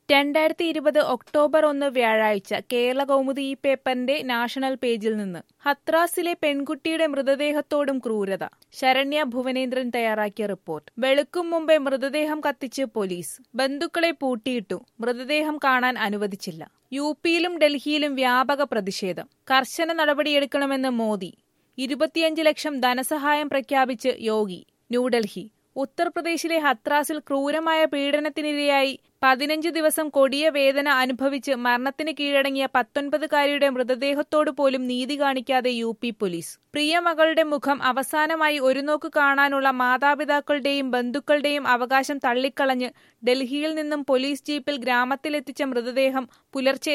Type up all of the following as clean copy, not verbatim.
2020 October 1 വ്യാഴാഴ്ച കേരളകൗമുദി ഈ പേപ്പറിന്റെ നാഷണൽ പേജിൽ നിന്ന്. ഹത്രാസിലെ പെൺകുട്ടിയുടെ മൃതദേഹത്തോടും ക്രൂരത. ശരണ്യ ഭുവനേന്ദ്രൻ തയ്യാറാക്കിയ റിപ്പോർട്ട്. വെളുക്കും മുമ്പേ മൃതദേഹം കത്തിച്ച് പോലീസ്. ബന്ധുക്കളെ പൂട്ടിയിട്ടു. മൃതദേഹം കാണാൻ അനുവദിച്ചില്ല. യുപിയിലും ഡൽഹിയിലും വ്യാപക പ്രതിഷേധം. കർശന നടപടിയെടുക്കണമെന്ന് മോദി. 25 ലക്ഷം ധനസഹായം പ്രഖ്യാപിച്ച് യോഗി. ന്യൂഡൽഹി. ഉത്തർപ്രദേശിലെ ഹത്രാസിൽ ക്രൂരമായ പീഡനത്തിനിരയായി 15 ദിവസം കൊടിയ വേദന അനുഭവിച്ച് മരണത്തിന് കീഴടങ്ങിയ 19-കാരിയുടെ മൃതദേഹത്തോടു പോലും നീതി കാണിക്കാതെ യുപി പോലീസ്. പ്രിയ മകളുടെ മുഖം അവസാനമായി ഒരു നോക്ക് കാണാനുള്ള മാതാപിതാക്കളുടെയും ബന്ധുക്കളുടെയും അവകാശം തള്ളിക്കളഞ്ഞ് ഡൽഹിയിൽ നിന്നും പോലീസ് ജീപ്പിൽ ഗ്രാമത്തിലെത്തിച്ച മൃതദേഹം പുലർച്ചെ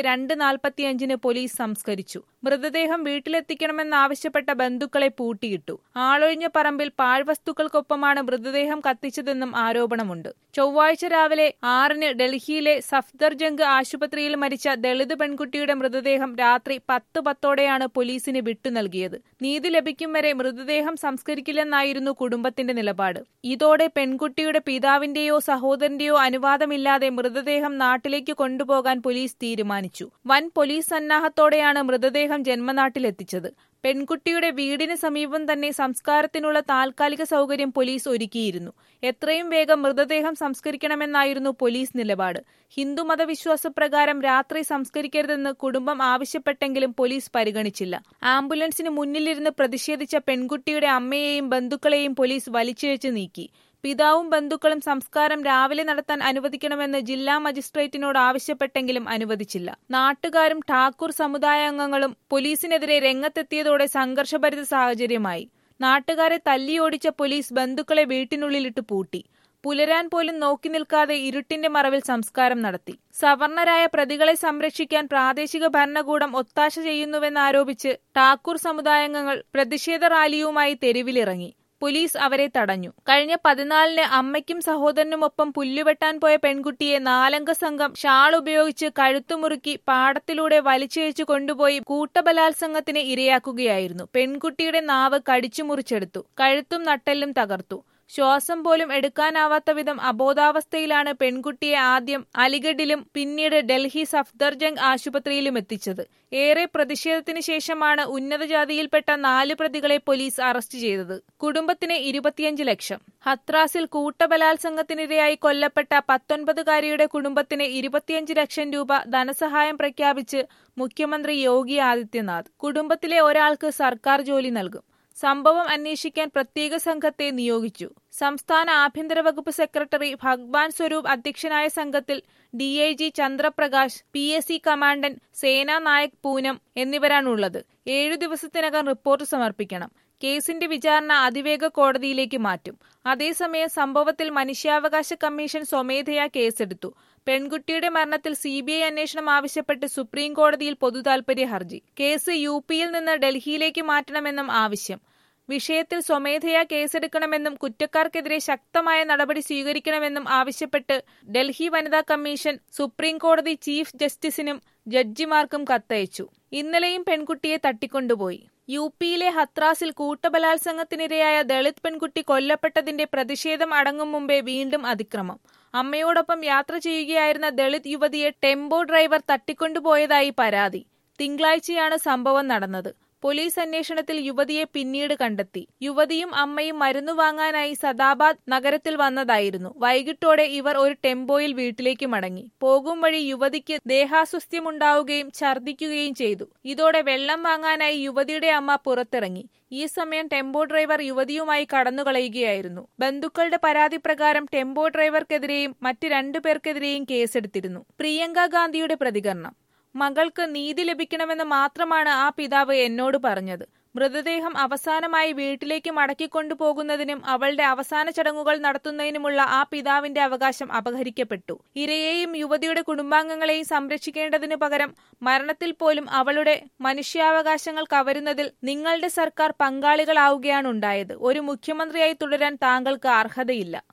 2:45 പോലീസ് സംസ്കരിച്ചു. മൃതദേഹം വീട്ടിലെത്തിക്കണമെന്നാവശ്യപ്പെട്ട ബന്ധുക്കളെ പൂട്ടിയിട്ടു. ആളൊഴിഞ്ഞ പറമ്പിൽ പാഴ്വസ്തുക്കൾക്കൊപ്പമാണ് മൃതദേഹം കത്തിച്ചതെന്നും ആരോപണമുണ്ട്. ചൊവ്വാഴ്ച രാവിലെ 6-ന് ഡൽഹിയിലെ സഫ്ദർജംഗ് ആശുപത്രിയിൽ മരിച്ച ദളിത് പെൺകുട്ടിയുടെ മൃതദേഹം രാത്രി 10:10 പോലീസിന് വിട്ടു നൽകിയത്. നീതി ലഭിക്കും വരെ മൃതദേഹം സംസ്കരിക്കില്ലെന്നായിരുന്നു കുടുംബത്തിന്റെ നിലപാട്. ഇതോടെ പെൺകുട്ടിയുടെ പിതാവിന്റെയോ സഹോദരന്റെയോ അനുവാദമില്ലാതെ മൃതദേഹം നാട്ടിലേക്ക് കൊണ്ടുപോകാൻ പോലീസ് തീരുമാനിച്ചു. വൻ പോലീസ് സന്നാഹത്തോടെയാണ് മൃതദേഹം ജന്മനാട്ടിലെത്തിച്ചത്. പെൺകുട്ടിയുടെ വീടിന് സമീപം തന്നെ സംസ്കാരത്തിനുള്ള താൽക്കാലിക സൗകര്യം പോലീസ് ഒരുക്കിയിരുന്നു. എത്രയും വേഗം മൃതദേഹം സംസ്കരിക്കണമെന്നായിരുന്നു പോലീസ് നിലപാട്. ഹിന്ദുമത വിശ്വാസപ്രകാരം രാത്രി സംസ്കരിക്കരുതെന്ന് കുടുംബം ആവശ്യപ്പെട്ടെങ്കിലും പോലീസ് പരിഗണിച്ചില്ല. ആംബുലൻസിന് മുന്നിലിരുന്ന് പ്രതിഷേധിച്ച പെൺകുട്ടിയുടെ അമ്മയെയും ബന്ധുക്കളെയും പോലീസ് വലിച്ചിഴച്ചു നീക്കി. പിതാവും ബന്ധുക്കളും സംസ്കാരം രാവിലെ നടത്താൻ അനുവദിക്കണമെന്ന് ജില്ലാ മജിസ്ട്രേറ്റിനോട് ആവശ്യപ്പെട്ടെങ്കിലും അനുവദിച്ചില്ല. നാട്ടുകാരും ഠാക്കൂർ സമുദായാംഗങ്ങളും പോലീസിനെതിരെ രംഗത്തെത്തിയതോടെ സംഘർഷഭരിത സാഹചര്യമായി. നാട്ടുകാരെ തല്ലിയോടിച്ച പോലീസ് ബന്ധുക്കളെ വീട്ടിനുള്ളിലിട്ട് പൂട്ടി. പുലരാൻ പോലും നോക്കി നിൽക്കാതെ ഇരുട്ടിന്റെ മറവിൽ സംസ്കാരം നടത്തി. സവർണരായ പ്രതികളെ സംരക്ഷിക്കാൻ പ്രാദേശിക ഭരണകൂടം ഒത്താശ ചെയ്യുന്നുവെന്നാരോപിച്ച് ഠാക്കൂർ സമുദായാംഗങ്ങൾ പ്രതിഷേധ റാലിയുമായി തെരുവിലിറങ്ങി. പോലീസ് അവരെ തടഞ്ഞു. കഴിഞ്ഞ 14-ന് അമ്മയ്ക്കും സഹോദരനുമൊപ്പം പുല്ലുവെട്ടാൻ പോയ പെൺകുട്ടിയെ 4-അംഗ സംഘം ഷാൾ ഉപയോഗിച്ച് കഴുത്തുമുറുക്കി പാടത്തിലൂടെ വലിച്ചിഴച്ചു കൊണ്ടുപോയി കൂട്ടബലാത്സംഗത്തിന് ഇരയാക്കുകയായിരുന്നു. പെൺകുട്ടിയുടെ നാവ് കടിച്ചു മുറിച്ചെടുത്തു. കഴുത്തും നട്ടെല്ലും തകർത്തു. ശ്വാസം പോലും എടുക്കാനാവാത്ത വിധം അബോധാവസ്ഥയിലാണ് പെൺകുട്ടിയെ ആദ്യം അലിഗഡിലും പിന്നീട് ഡൽഹി സഫ്ദർജംഗ് ആശുപത്രിയിലും എത്തിച്ചത്. ഏറെ പ്രതിഷേധത്തിന് ശേഷമാണ് ഉന്നത ജാതിയിൽപ്പെട്ട 4 പ്രതികളെ പോലീസ് അറസ്റ്റ് ചെയ്തത്. കുടുംബത്തിന് 25 ലക്ഷം. ഹത്രാസിൽ കൂട്ടബലാത്സംഗത്തിനിരയായി കൊല്ലപ്പെട്ട 19-കാരിയുടെ കുടുംബത്തിന് 25 ലക്ഷം രൂപ ധനസഹായം പ്രഖ്യാപിച്ച് മുഖ്യമന്ത്രി യോഗി ആദിത്യനാഥ്. കുടുംബത്തിലെ ഒരാൾക്ക് സർക്കാർ ജോലി നൽകും. സംഭവം അന്വേഷിക്കാൻ പ്രത്യേക സംഘത്തെ നിയോഗിച്ചു. സംസ്ഥാന ആഭ്യന്തര വകുപ്പ് സെക്രട്ടറി ഭഗ്വാൻ സ്വരൂപ് അധ്യക്ഷനായ സംഘത്തിൽ ഡിഐജി ചന്ദ്രപ്രകാശ്, PSC കമാൻഡന്റ് സേനാ നായക് പൂനം എന്നിവരാണുള്ളത്. 7 ദിവസത്തിനകം റിപ്പോർട്ട് സമർപ്പിക്കണം. കേസിന്റെ വിചാരണ അതിവേഗ കോടതിയിലേക്ക് മാറ്റും. അതേസമയം സംഭവത്തിൽ മനുഷ്യാവകാശ കമ്മീഷൻ സ്വമേധയാ കേസെടുത്തു. പെൺകുട്ടിയുടെ മരണത്തിൽ CBI അന്വേഷണം ആവശ്യപ്പെട്ട് സുപ്രീം കോടതിയിൽ പൊതുതാൽപര്യ ഹർജി. കേസ് യുപിയിൽ നിന്ന് ഡൽഹിയിലേക്ക് മാറ്റണമെന്നും ആവശ്യം. വിഷയത്തിൽ സ്വമേധയാ കേസെടുക്കണമെന്നും കുറ്റക്കാർക്കെതിരെ ശക്തമായ നടപടി സ്വീകരിക്കണമെന്നും ആവശ്യപ്പെട്ട് ഡൽഹി വനിതാ കമ്മീഷൻ സുപ്രീം കോടതി ചീഫ് ജസ്റ്റിസിനും ജഡ്ജിമാർക്കും കത്തയച്ചു. ഇന്നലെയും പെൺകുട്ടിയെ തട്ടിക്കൊണ്ടുപോയി. യുപിയിലെ ഹത്രാസിൽ കൂട്ടബലാത്സംഗത്തിനിരയായ ദളിത് പെൺകുട്ടി കൊല്ലപ്പെട്ടതിന്റെ പ്രതിഷേധം അടങ്ങും മുമ്പേ വീണ്ടും അതിക്രമം. അമ്മയോടൊപ്പം യാത്ര ചെയ്യുകയായിരുന്ന ദളിത് യുവതിയെ ടെമ്പോ ഡ്രൈവർ തട്ടിക്കൊണ്ടുപോയതായി പരാതി. തിങ്കളാഴ്ചയാണ് സംഭവം നടന്നത്. പോലീസ് അന്വേഷണത്തിൽ യുവതിയെ പിന്നീട് കണ്ടെത്തി. യുവതിയും അമ്മയും മരുന്നു വാങ്ങാനായി സദാബാദ് നഗരത്തിൽ വന്നതായിരുന്നു. വൈകിട്ടോടെ ഇവർ ഒരു ടെമ്പോയിൽ വീട്ടിലേക്ക് മടങ്ങി. പോകും വഴി യുവതിക്ക് ദേഹാസ്വസ്ഥ്യമുണ്ടാവുകയും ഛർദ്ദിക്കുകയും ചെയ്തു. ഇതോടെ വെള്ളം വാങ്ങാനായി യുവതിയുടെ അമ്മ പുറത്തിറങ്ങി. ഈ സമയം ടെമ്പോ ഡ്രൈവർ യുവതിയുമായി കടന്നുകളയുകയായിരുന്നു. ബന്ധുക്കളുടെ പരാതി പ്രകാരം ടെമ്പോ ഡ്രൈവർക്കെതിരെയും മറ്റ് 2 പേർക്കെതിരെയും കേസെടുത്തിരുന്നു. പ്രിയങ്ക ഗാന്ധിയുടെ പ്രതികരണം. മകൾക്ക് നീതി ലഭിക്കണമെന്ന് മാത്രമാണ് ആ പിതാവ് എന്നോട് പറഞ്ഞത്. മൃതദേഹം അവസാനമായി വീട്ടിലേക്ക് മടക്കിക്കൊണ്ടുപോകുന്നതിനും അവളുടെ അവസാന ചടങ്ങുകൾ നടത്തുന്നതിനുമുള്ള ആ പിതാവിന്റെ അവകാശം അപഹരിക്കപ്പെട്ടു. ഇരയെയും യുവതിയുടെ കുടുംബാംഗങ്ങളെയും സംരക്ഷിക്കേണ്ടതിനു പകരം മരണത്തിൽ പോലും അവളുടെ മനുഷ്യാവകാശങ്ങൾ കവരുന്നതിൽ നിങ്ങളുടെ സർക്കാർ പങ്കാളികളാവുകയാണുണ്ടായത്. ഒരു മുഖ്യമന്ത്രിയായി തുടരാൻ താങ്കൾക്ക് അർഹതയില്ല.